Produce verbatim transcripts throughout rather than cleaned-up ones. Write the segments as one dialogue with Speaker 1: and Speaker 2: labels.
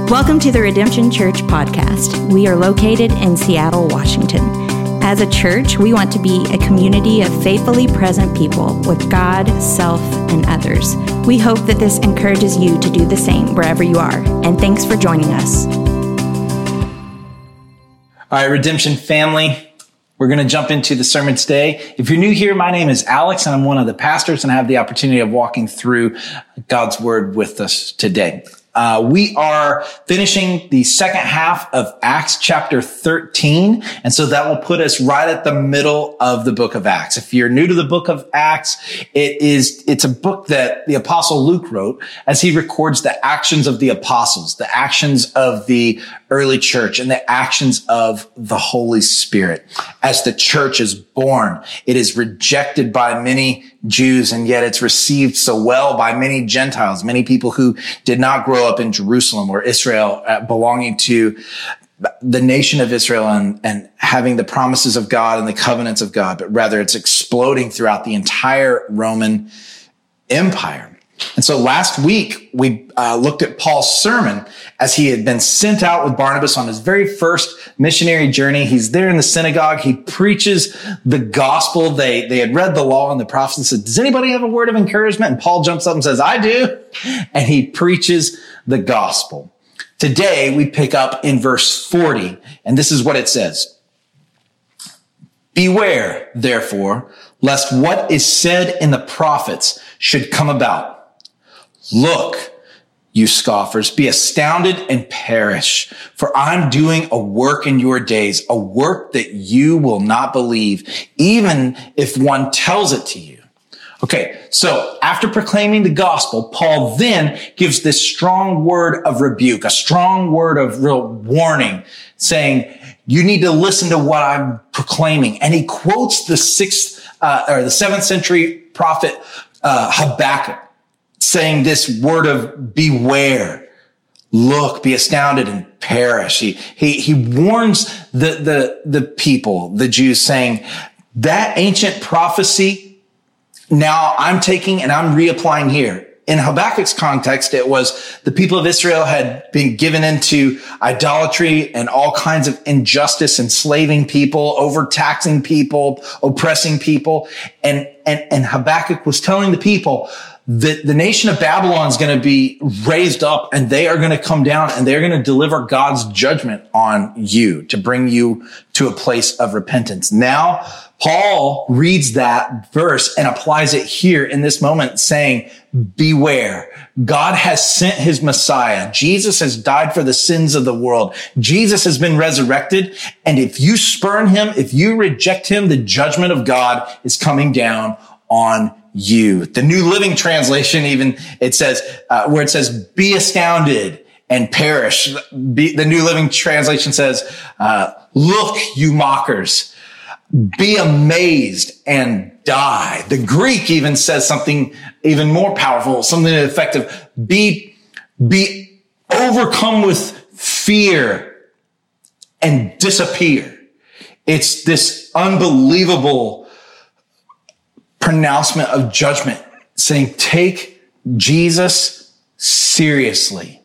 Speaker 1: Welcome to the Redemption Church podcast. We are located in Seattle, Washington. As a church, we want to be a community of faithfully present people with God, self, and others. We hope that this encourages you to do the same wherever you are. And thanks for joining us.
Speaker 2: All right, Redemption family, we're going to jump into the sermon today. If you're new here, my name is Alex, and I'm one of the pastors, and I have the opportunity of walking through God's Word with us today. Uh, we are finishing the second half of Acts chapter thirteen. And so that will put us right at the middle of the book of Acts. If you're new to the book of Acts, it is, it's a book that the apostle Luke wrote as he records the actions of the apostles, the actions of the early church, and the actions of the Holy Spirit. As the church is born, it is rejected by many Jews, and yet it's received so well by many Gentiles, many people who did not grow up in Jerusalem or Israel, uh, belonging to the nation of Israel and, and having the promises of God and the covenants of God, but rather it's exploding throughout the entire Roman Empire. And so last week, we uh, looked at Paul's sermon as he had been sent out with Barnabas on his very first missionary journey. He's there in the synagogue. He preaches the gospel. They, they had read the law and the prophets and said, does anybody have a word of encouragement? And Paul jumps up and says, I do. And he preaches the gospel. Today, we pick up in verse forty, and this is what it says. Beware, therefore, lest what is said in the prophets should come about. Look, you scoffers, be astounded and perish, for I'm doing a work in your days, a work that you will not believe, even if one tells it to you. Okay, so after proclaiming the gospel, Paul then gives this strong word of rebuke, a strong word of real warning, saying, you need to listen to what I'm proclaiming. And he quotes the sixth, uh, or the seventh century prophet, uh, Habakkuk, saying this word of beware, look, be astounded and perish. He, he, he warns the, the, the people, the Jews, saying that ancient prophecy, now I'm taking and I'm reapplying here. In Habakkuk's context, it was the people of Israel had been given into idolatry and all kinds of injustice, enslaving people, overtaxing people, oppressing people. And, and, and Habakkuk was telling the people, The, the nation of Babylon is going to be raised up, and they are going to come down, and they're going to deliver God's judgment on you to bring you to a place of repentance. Now, Paul reads that verse and applies it here in this moment, saying, beware. God has sent his Messiah. Jesus has died for the sins of the world. Jesus has been resurrected. And if you spurn him, if you reject him, the judgment of God is coming down on you. The New Living Translation, even it says, uh, where it says, be astounded and perish. Be, the New Living Translation says, uh, look, you mockers, be amazed and die. The Greek even says something even more powerful, something to the effect of be, be overcome with fear and disappear. It's this unbelievable pronouncement of judgment, saying, take Jesus seriously.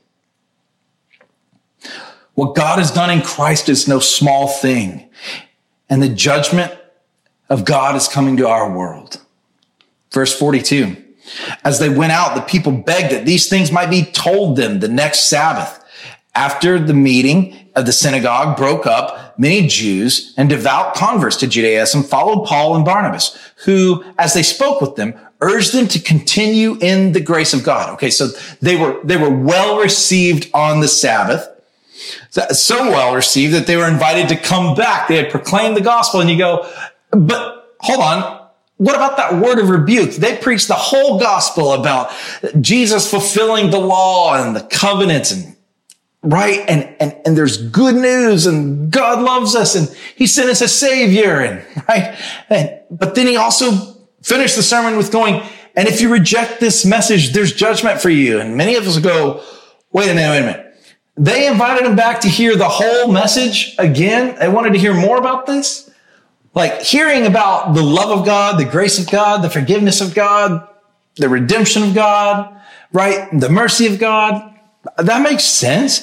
Speaker 2: What God has done in Christ is no small thing. And the judgment of God is coming to our world. Verse forty-two, as they went out, the people begged that these things might be told them the next Sabbath. After the meeting of the synagogue broke up, many Jews and devout converts to Judaism followed Paul and Barnabas, who, as they spoke with them, urged them to continue in the grace of God. Okay, so they were, they were well received on the Sabbath, so well received that they were invited to come back. They had proclaimed the gospel, and you go, but hold on. What about that word of rebuke? They preached the whole gospel about Jesus fulfilling the law and the covenants and right? And, and, and there's good news, and God loves us, and he sent us a savior, and right? And, but then he also finished the sermon with going, and if you reject this message, there's judgment for you. And many of us go, wait a minute, wait a minute. They invited him back to hear the whole message again. They wanted to hear more about this. Like hearing about the love of God, the grace of God, the forgiveness of God, the redemption of God, right? The mercy of God. That makes sense.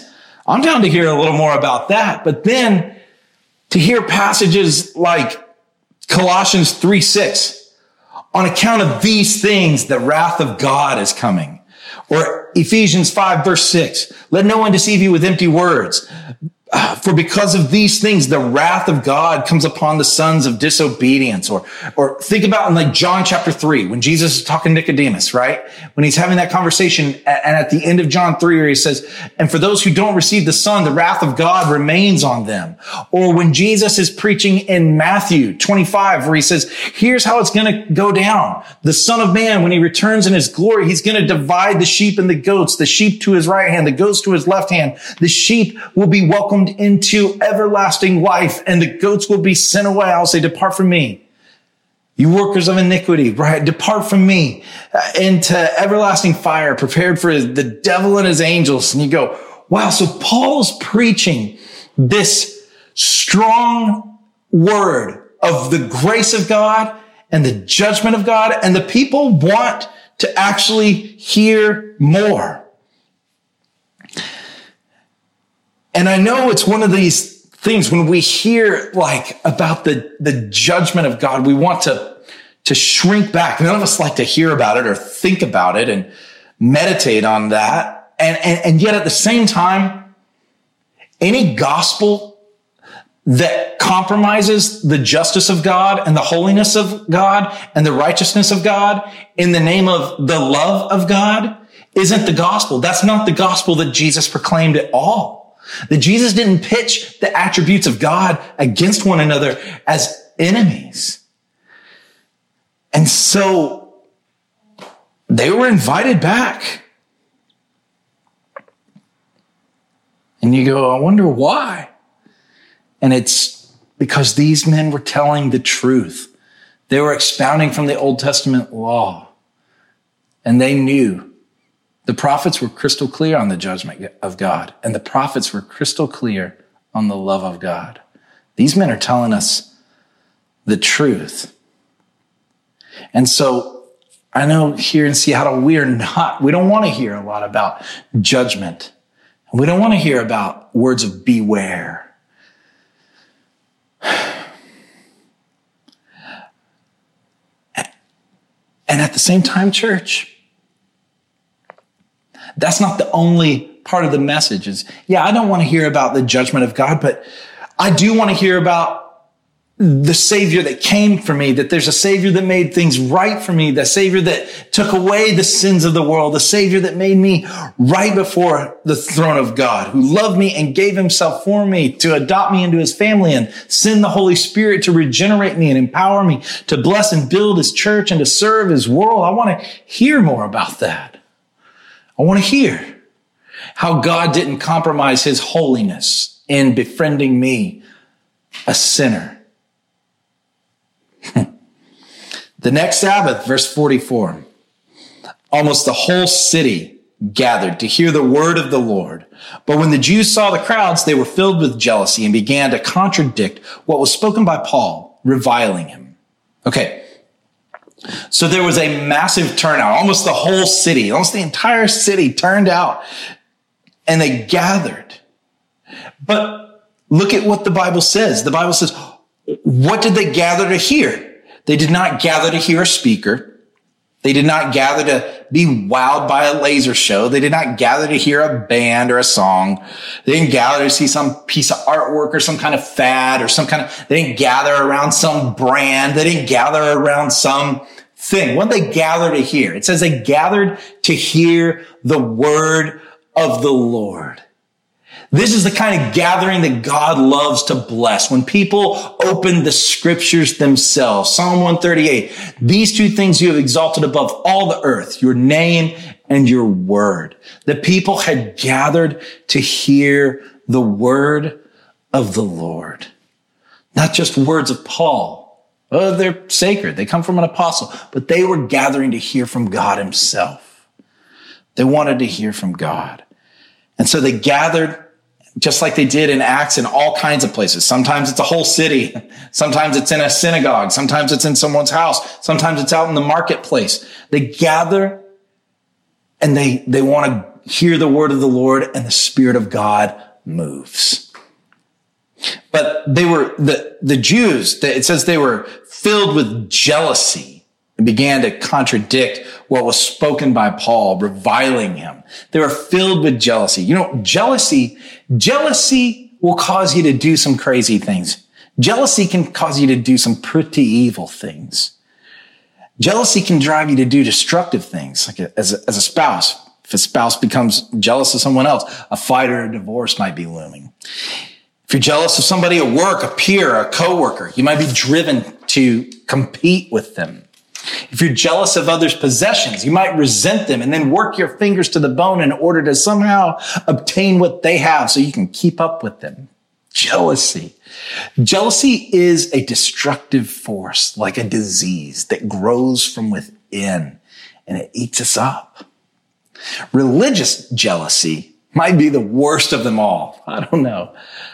Speaker 2: I'm down to hear a little more about that. But then to hear passages like Colossians three six, on account of these things, the wrath of God is coming. Or Ephesians five verse six, let no one deceive you with empty words. For because of these things, the wrath of God comes upon the sons of disobedience. Or, or think about in like John chapter three, when Jesus is talking to Nicodemus, right? When he's having that conversation, and at the end of John three, where he says, and for those who don't receive the Son, the wrath of God remains on them. Or when Jesus is preaching in Matthew twenty-five, where he says, here's how it's going to go down. The Son of Man, when he returns in his glory, he's going to divide the sheep and the goats, the sheep to his right hand, the goats to his left hand. The sheep will be welcomed into everlasting life, and the goats will be sent away. I'll say, depart from me, you workers of iniquity, right? Depart from me uh, into everlasting fire prepared for the devil and his angels. And you go, wow. So Paul's preaching this strong word of the grace of God and the judgment of God, and the people want to actually hear more. And I know it's one of these things when we hear like about the, the judgment of God, we want to, to shrink back. None of us like to hear about it or think about it and meditate on that. And, and, and yet at the same time, any gospel that compromises the justice of God and the holiness of God and the righteousness of God in the name of the love of God isn't the gospel. That's not the gospel that Jesus proclaimed at all. That Jesus didn't pitch the attributes of God against one another as enemies. And so they were invited back. And you go, I wonder why. And it's because these men were telling the truth. They were expounding from the Old Testament law. And they knew. The prophets were crystal clear on the judgment of God, and the prophets were crystal clear on the love of God. These men are telling us the truth. And so I know here in Seattle, we are not, we don't want to hear a lot about judgment. And we don't want to hear about words of beware. And at the same time, church, that's not the only part of the message. Is, yeah, I don't want to hear about the judgment of God, but I do want to hear about the Savior that came for me, that there's a Savior that made things right for me, the Savior that took away the sins of the world, the Savior that made me right before the throne of God, who loved me and gave himself for me to adopt me into his family and send the Holy Spirit to regenerate me and empower me to bless and build his church and to serve his world. I want to hear more about that. I want to hear how God didn't compromise his holiness in befriending me, a sinner. The next Sabbath, verse forty-four, almost the whole city gathered to hear the word of the Lord. But when the Jews saw the crowds, they were filled with jealousy and began to contradict what was spoken by Paul, reviling him. Okay. So there was a massive turnout. Almost the whole city, almost the entire city turned out and they gathered. But look at what the Bible says. The Bible says, what did they gather to hear? They did not gather to hear a speaker. They did not gather to be wowed by a laser show. They did not gather to hear a band or a song. They didn't gather to see some piece of artwork or some kind of fad or some kind of, they didn't gather around some brand. They didn't gather around some thing. What did they gather to hear? It says they gathered to hear the word of the Lord. This is the kind of gathering that God loves to bless. When people open the scriptures themselves. Psalm one thirty-eight. These two things you have exalted above all the earth, your name and your word. The people had gathered to hear the word of the Lord. Not just words of Paul. Oh, they're sacred. They come from an apostle, but they were gathering to hear from God himself. They wanted to hear from God. And so they gathered just like they did in Acts in all kinds of places. Sometimes it's a whole city. Sometimes it's in a synagogue. Sometimes it's in someone's house. Sometimes it's out in the marketplace. They gather and they, they want to hear the word of the Lord, and the Spirit of God moves. But they were, the, the Jews, it says they were filled with jealousy and began to contradict what was spoken by Paul, reviling him. They were filled with jealousy. You know, jealousy, jealousy will cause you to do some crazy things. Jealousy can cause you to do some pretty evil things. Jealousy can drive you to do destructive things, like a, as, a, as a spouse. If a spouse becomes jealous of someone else, a fight or a divorce might be looming. If you're jealous of somebody at work, a peer, a coworker, you might be driven to compete with them. If you're jealous of others' possessions, you might resent them and then work your fingers to the bone in order to somehow obtain what they have so you can keep up with them. Jealousy. Jealousy is a destructive force, like a disease that grows from within and it eats us up. Religious jealousy might be the worst of them all. I don't know.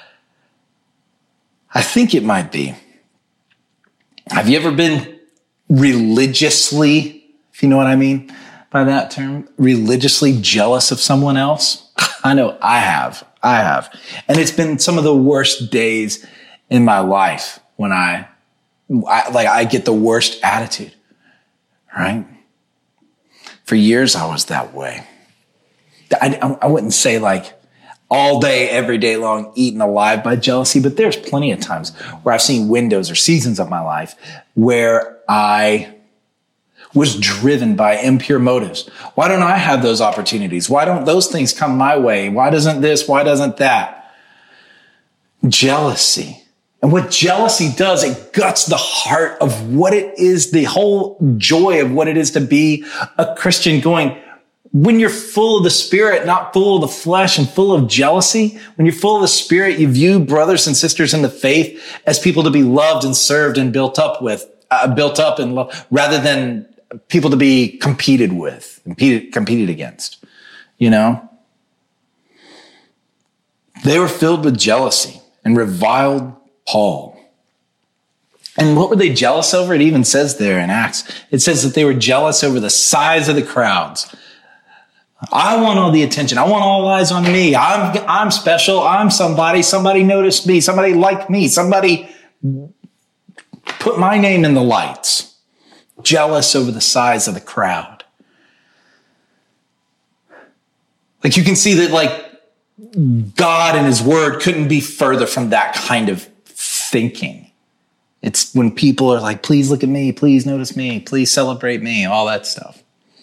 Speaker 2: I think it might be. Have you ever been religiously, if you know what I mean by that term, religiously jealous of someone else? I know I have. I have. And it's been some of the worst days in my life when I, I like, I get the worst attitude, right? For years, I was that way. I, I wouldn't say like all day, every day long, eaten alive by jealousy, but there's plenty of times where I've seen windows or seasons of my life where I was driven by impure motives. Why don't I have those opportunities? Why don't those things come my way? Why doesn't this? Why doesn't that? Jealousy. And what jealousy does, it guts the heart of what it is, the whole joy of what it is to be a Christian, going, when you're full of the Spirit, not full of the flesh and full of jealousy, when you're full of the Spirit, you view brothers and sisters in the faith as people to be loved and served and built up with, uh, built up and loved, rather than people to be competed with, competed, competed against, you know? They were filled with jealousy and reviled Paul. And what were they jealous over? It even says there in Acts, it says that they were jealous over the size of the crowds. I want all the attention. I want all eyes on me. I'm, I'm special. I'm somebody. Somebody noticed me. Somebody liked me. Somebody put my name in the lights. Jealous over the size of the crowd. Like you can see that like God and his word couldn't be further from that kind of thinking. It's when people are like, please look at me, please notice me, please celebrate me, all that stuff.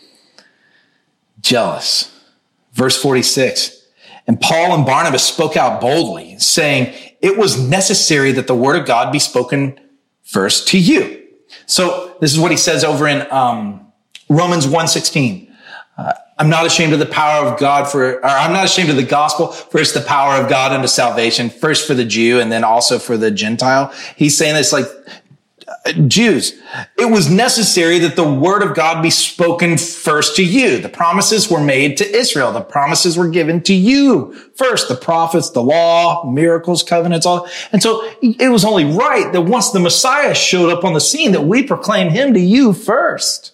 Speaker 2: Jealous. Verse forty-six. And Paul and Barnabas spoke out boldly, saying, it was necessary that the word of God be spoken first to you. So this is what he says over in um, Romans one sixteen. Uh, I'm not ashamed of the power of God for, or I'm not ashamed of the gospel, for it's the power of God unto salvation, first for the Jew and then also for the Gentile. He's saying this like, uh, Jews, it was necessary that the word of God be spoken first to you. The promises were made to Israel. The promises were given to you first. The prophets, the law, miracles, covenants, all. And so it was only right that once the Messiah showed up on the scene that we proclaim him to you first.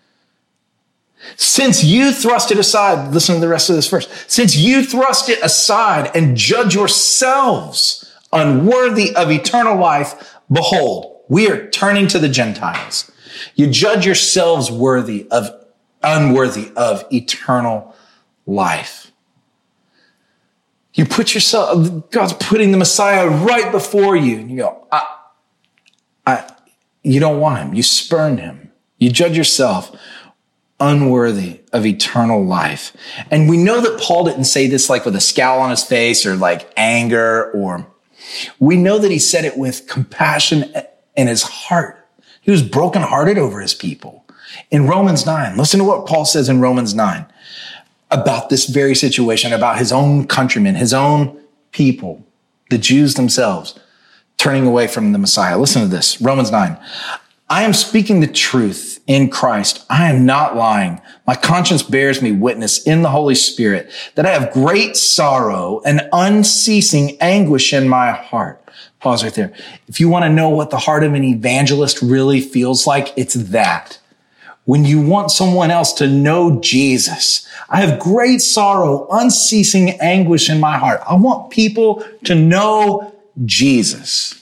Speaker 2: Since you thrust it aside, listen to the rest of this verse. Since you thrust it aside and judge yourselves unworthy of eternal life, behold, we are turning to the Gentiles. You judge yourselves worthy of, unworthy of eternal life. You put yourself, God's putting the Messiah right before you. And you go, I, I, you don't want him. You spurned him. You judge yourself unworthy of eternal life. And we know that Paul didn't say this like with a scowl on his face or like anger, or we know that he said it with compassion in his heart. He was brokenhearted over his people. In Romans nine, listen to what Paul says in Romans nine about this very situation, about his own countrymen, his own people, the Jews themselves, turning away from the Messiah. Listen to this, Romans nine. I am speaking the truth in Christ. I am not lying. My conscience bears me witness in the Holy Spirit that I have great sorrow and unceasing anguish in my heart. Pause right there. If you want to know what the heart of an evangelist really feels like, it's that. when you want someone else to know Jesus. I have great sorrow, unceasing anguish in my heart. I want people to know Jesus.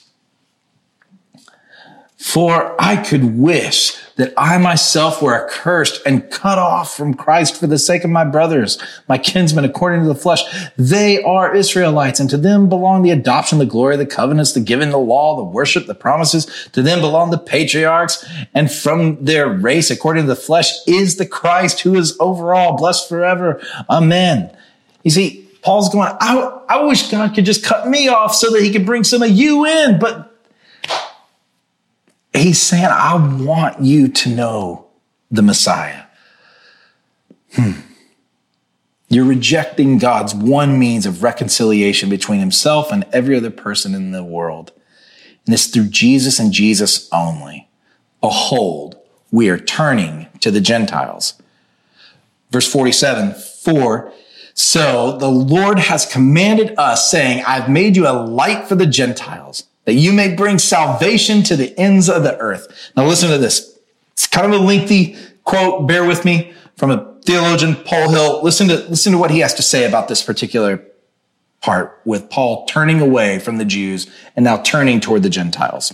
Speaker 2: For I could wish that I myself were accursed and cut off from Christ for the sake of my brothers, my kinsmen according to the flesh. They are Israelites, and to them belong the adoption, the glory, the covenants, the giving, the law, the worship, the promises. To them belong the patriarchs, and from their race, according to the flesh, is the Christ who is over all, blessed forever. Amen. You see, Paul's going, I, I wish God could just cut me off so that he could bring some of you in, but he's saying, I want you to know the Messiah. Hmm. You're rejecting God's one means of reconciliation between himself and every other person in the world. And it's through Jesus and Jesus only. Behold, we are turning to the Gentiles. Verse forty-seven, for so the Lord has commanded us, saying, I've made you a light for the Gentiles, that you may bring salvation to the ends of the earth. Now listen to this. It's kind of a lengthy quote. Bear with me, from a theologian, Paul Hill. Listen to, listen to what he has to say about this particular part with Paul turning away from the Jews and now turning toward the Gentiles.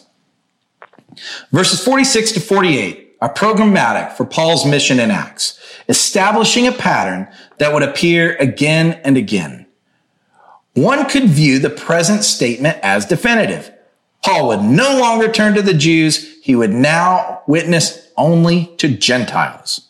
Speaker 2: Verses forty-six to forty-eight are programmatic for Paul's mission in Acts, establishing a pattern that would appear again and again. One could view the present statement as definitive. Paul would no longer turn to the Jews. He would now witness only to Gentiles.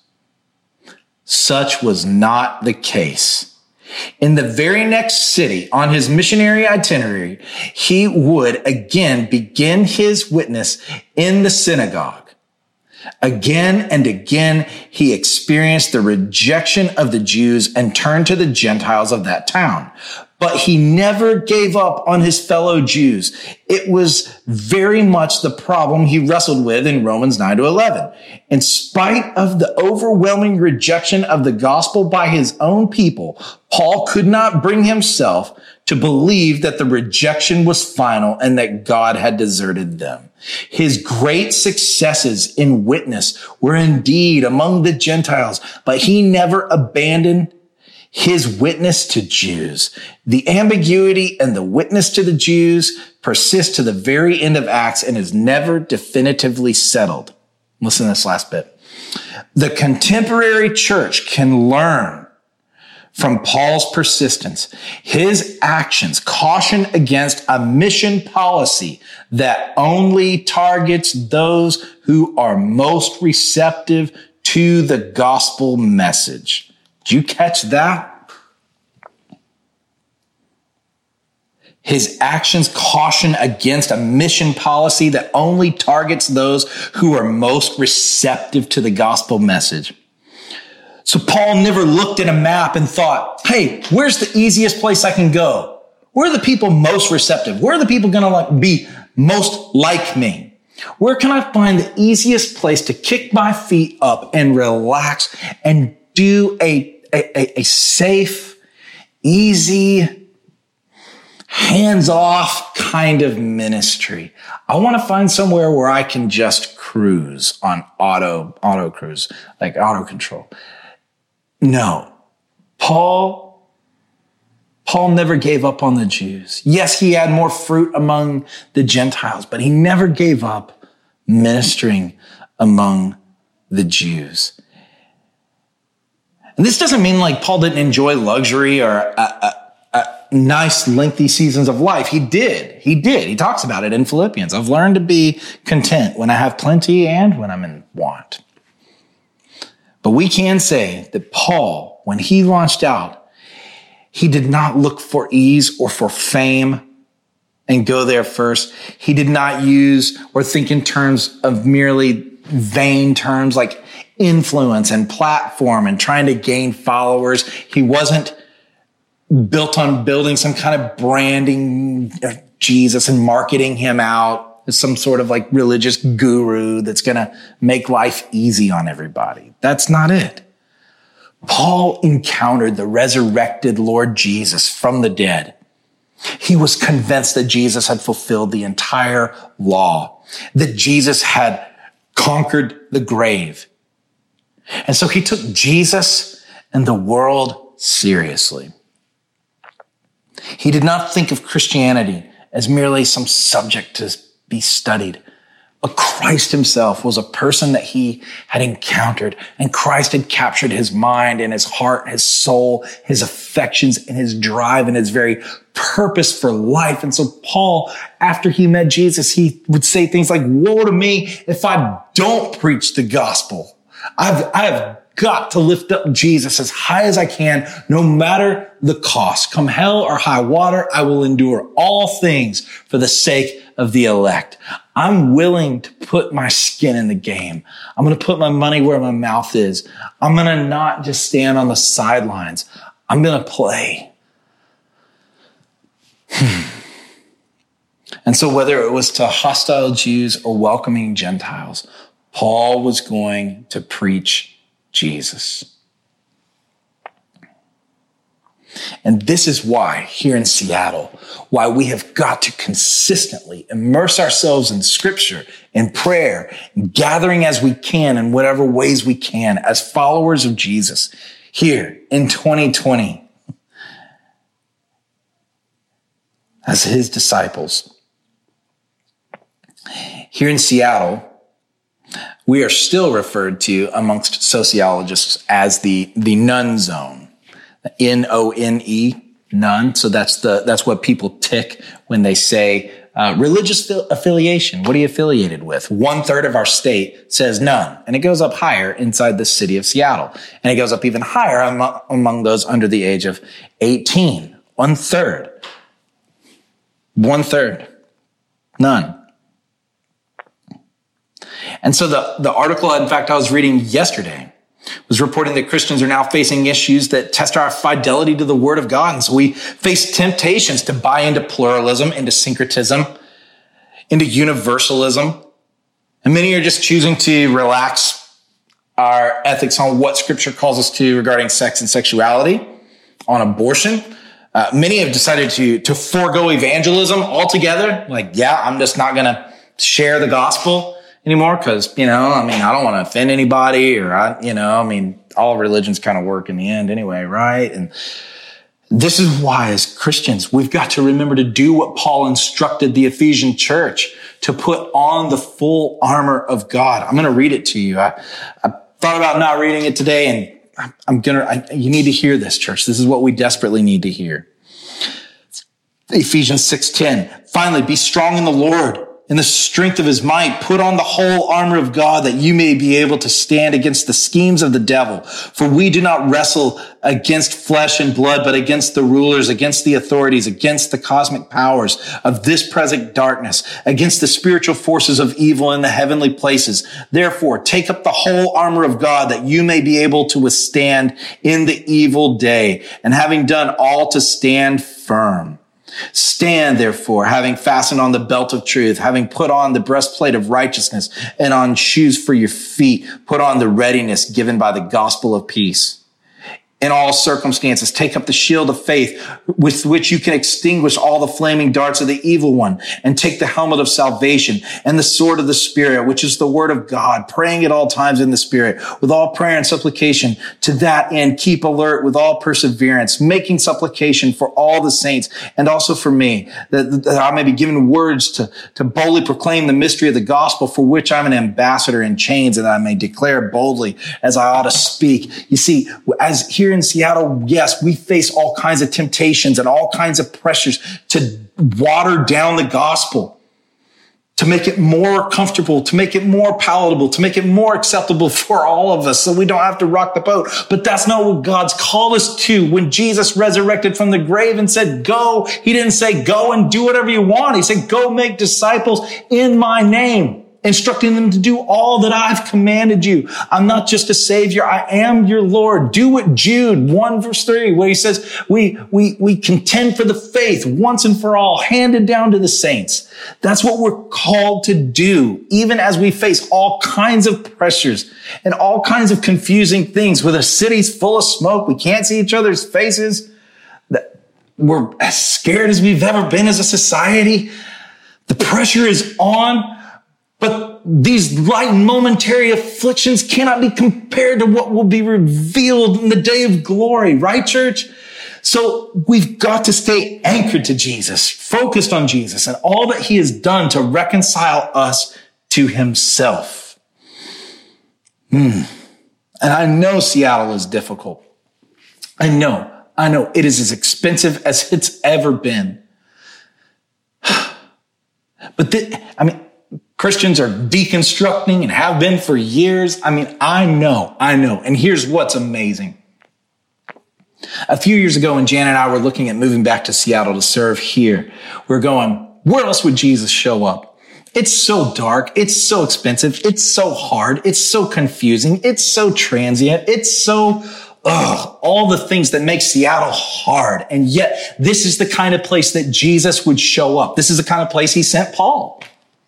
Speaker 2: Such was not the case. In the very next city on his missionary itinerary, he would again begin his witness in the synagogue. Again and again, he experienced the rejection of the Jews and turned to the Gentiles of that town. But he never gave up on his fellow Jews. It was very much the problem he wrestled with in Romans nine to eleven. In spite of the overwhelming rejection of the gospel by his own people, Paul could not bring himself to believe that the rejection was final and that God had deserted them. His great successes in witness were indeed among the Gentiles, but he never abandoned his witness to Jews. The ambiguity and the witness to the Jews persist to the very end of Acts and is never definitively settled. Listen to this last bit. The contemporary church can learn from Paul's persistence. His actions caution against a mission policy that only targets those who are most receptive to the gospel message. Did you catch that? His actions caution against a mission policy that only targets those who are most receptive to the gospel message. So Paul never looked at a map and thought, hey, where's the easiest place I can go? Where are the people most receptive? Where are the people going to like be most like me? Where can I find the easiest place to kick my feet up and relax and do a, a, a safe, easy, hands-off kind of ministry? I want to find somewhere where I can just cruise on auto, auto cruise, like auto control. No, Paul, Paul never gave up on the Jews. Yes, he had more fruit among the Gentiles, but he never gave up ministering among the Jews. And this doesn't mean like Paul didn't enjoy luxury or a, a, a nice, lengthy seasons of life. He did. He did. He talks about it in Philippians. I've learned to be content when I have plenty and when I'm in want. But we can say that Paul, when he launched out, he did not look for ease or for fame and go there first. He did not use or think in terms of merely vain terms like influence and platform and trying to gain followers. He wasn't built on building some kind of branding of Jesus and marketing him out as some sort of like religious guru that's going to make life easy on everybody. That's not it. Paul encountered the resurrected Lord Jesus from the dead. He was convinced that Jesus had fulfilled the entire law, that Jesus had conquered the grave, And so he took Jesus and the world seriously. He did not think of Christianity as merely some subject to be studied. But Christ himself was a person that he had encountered, and Christ had captured his mind and his heart, his soul, his affections, and his drive, and his very purpose for life. And so Paul, after he met Jesus, he would say things like, woe to me if I don't preach the gospel. I've, I have got to lift up Jesus as high as I can, no matter the cost. Come hell or high water, I will endure all things for the sake of the elect. I'm willing to put my skin in the game. I'm going to put my money where my mouth is. I'm going to not just stand on the sidelines. I'm going to play. And so whether it was to hostile Jews or welcoming Gentiles, Paul was going to preach Jesus. And this is why here in Seattle, why we have got to consistently immerse ourselves in scripture, in prayer, gathering as we can in whatever ways we can as followers of Jesus here in twenty twenty as his disciples. Here in Seattle, we are still referred to amongst sociologists as the, the none zone. N O N E, none. So that's the, that's what people tick when they say, uh, religious affiliation. What are you affiliated with? One third of our state says none. And it goes up higher inside the city of Seattle. And it goes up even higher among, among those under the age of eighteen. One third. One third. None. And so the, the article, in fact, I was reading yesterday was reporting that Christians are now facing issues that test our fidelity to the Word of God. And so we face temptations to buy into pluralism, into syncretism, into universalism. And many are just choosing to relax our ethics on what Scripture calls us to regarding sex and sexuality, on abortion. Uh, many have decided to, to forego evangelism altogether. Like, yeah, I'm just not going to share the gospel anymore because, you know, I mean, I don't want to offend anybody or, I, you know, I mean, all religions kind of work in the end anyway, right? And this is why as Christians, we've got to remember to do what Paul instructed the Ephesian church, to put on the full armor of God. I'm going to read it to you. I, I thought about not reading it today, and I'm going to, you need to hear this, church. This is what we desperately need to hear. Ephesians six ten. Finally, be strong in the Lord, in the strength of his might. Put on the whole armor of God that you may be able to stand against the schemes of the devil. For we do not wrestle against flesh and blood, but against the rulers, against the authorities, against the cosmic powers of this present darkness, against the spiritual forces of evil in the heavenly places. Therefore, take up the whole armor of God that you may be able to withstand in the evil day, and having done all, to stand firm. Stand, therefore, having fastened on the belt of truth, having put on the breastplate of righteousness, and on shoes for your feet, put on the readiness given by the gospel of peace. In all circumstances, take up the shield of faith with which you can extinguish all the flaming darts of the evil one, and take the helmet of salvation and the sword of the Spirit, which is the word of God, praying at all times in the Spirit with all prayer and supplication. To that end, keep alert with all perseverance, making supplication for all the saints and also for me, that, that I may be given words to, to boldly proclaim the mystery of the gospel, for which I'm an ambassador in chains, and I may declare boldly as I ought to speak. You see, as here in Seattle, yes, we face all kinds of temptations and all kinds of pressures to water down the gospel, to make it more comfortable, to make it more palatable, to make it more acceptable for all of us so we don't have to rock the boat. But that's not what God's called us to. When Jesus resurrected from the grave and said, go, he didn't say, go and do whatever you want. He said, go make disciples in my name, instructing them to do all that I've commanded you. I'm not just a savior. I am your Lord. Do what Jude one verse three, where he says, we, we, we contend for the faith once and for all, handed down to the saints. That's what we're called to do, even as we face all kinds of pressures and all kinds of confusing things. With a city's full of smoke, we can't see each other's faces. We're as scared as we've ever been as a society. The pressure is on. But these light momentary afflictions cannot be compared to what will be revealed in the day of glory, right, church? So we've got to stay anchored to Jesus, focused on Jesus and all that he has done to reconcile us to himself. Hmm. And I know Seattle is difficult. I know, I know it is as expensive as it's ever been. But th- I mean, Christians are deconstructing and have been for years. I mean, I know, I know. And here's what's amazing. A few years ago when Jan and I were looking at moving back to Seattle to serve here, we we're going, where else would Jesus show up? It's so dark. It's so expensive. It's so hard. It's so confusing. It's so transient. It's so, ugh, all the things that make Seattle hard. And yet this is the kind of place that Jesus would show up. This is the kind of place he sent Paul.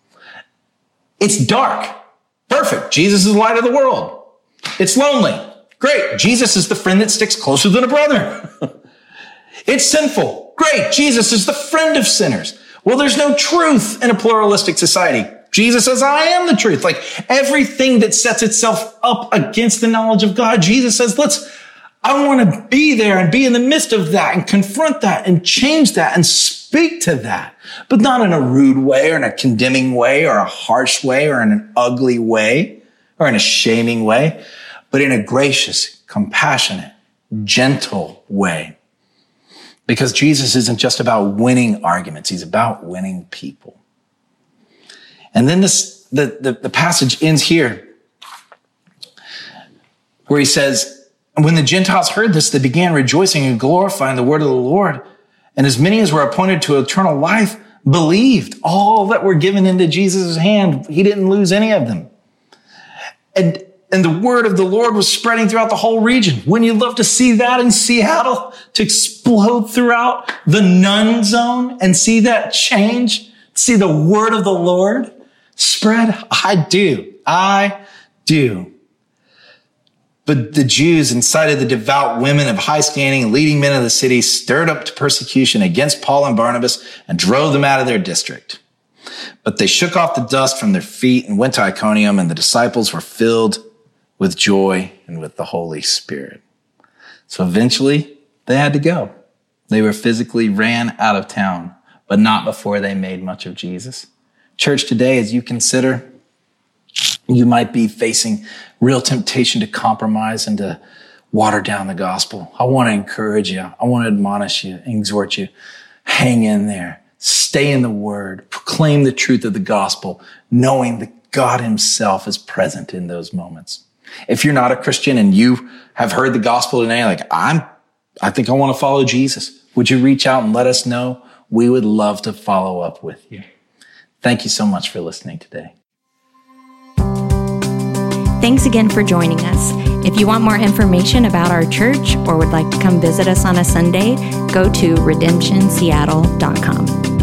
Speaker 2: It's dark. Perfect. Jesus is the light of the world. It's lonely. Great. Jesus is the friend that sticks closer than a brother. It's sinful. Great. Jesus is the friend of sinners. Well, there's no truth in a pluralistic society. Jesus says, I am the truth. Like everything that sets itself up against the knowledge of God, Jesus says, let's, I want to be there and be in the midst of that and confront that and change that and speak to that, but not in a rude way or in a condemning way or a harsh way or in an ugly way or in a shaming way, but in a gracious, compassionate, gentle way. Because Jesus isn't just about winning arguments. He's about winning people. And then this, the, the, the passage ends here where he says, and when the Gentiles heard this, they began rejoicing and glorifying the word of the Lord. And as many as were appointed to eternal life believed. All that were given into Jesus' hand. He didn't lose any of them. And And the word of the Lord was spreading throughout the whole region. Wouldn't you love to see that in Seattle? To explode throughout the none zone and see that change? See the word of the Lord spread? I do. I do. But the Jews incited the devout women of high standing and leading men of the city, stirred up to persecution against Paul and Barnabas, and drove them out of their district. But they shook off the dust from their feet and went to Iconium, and the disciples were filled with joy and with the Holy Spirit. So eventually they had to go. They were physically ran out of town, but not before they made much of Jesus. Church, today, as you consider, you might be facing real temptation to compromise and to water down the gospel. I want to encourage you. I want to admonish you, exhort you. Hang in there. Stay in the word. Proclaim the truth of the gospel, knowing that God himself is present in those moments. If you're not a Christian and you have heard the gospel today, like I'm, I think I want to follow Jesus. Would you reach out and let us know? We would love to follow up with you. Thank you so much for listening today.
Speaker 1: Thanks again for joining us. If you want more information about our church or would like to come visit us on a Sunday, go to redemption seattle dot com.